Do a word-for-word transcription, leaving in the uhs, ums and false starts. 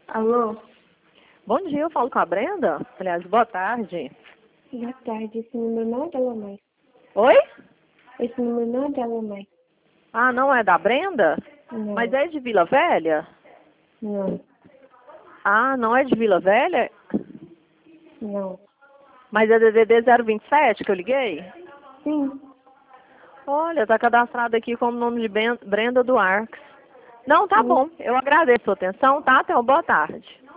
Alô? Bom dia, eu falo com a Brenda. Aliás, boa tarde. Boa tarde, esse número não é dela mais. Oi? Esse número não é dela mais. Ah, não é da Brenda? Não. Mas é de Vila Velha? Não. Ah, não é de Vila Velha? Não. Mas é D D D zero vinte e sete que eu liguei? Sim. Olha, tá cadastrado aqui como nome de Ben- Brenda Duarques. Não, tá Sim. bom. Eu agradeço a sua atenção, tá? Até uma boa tarde.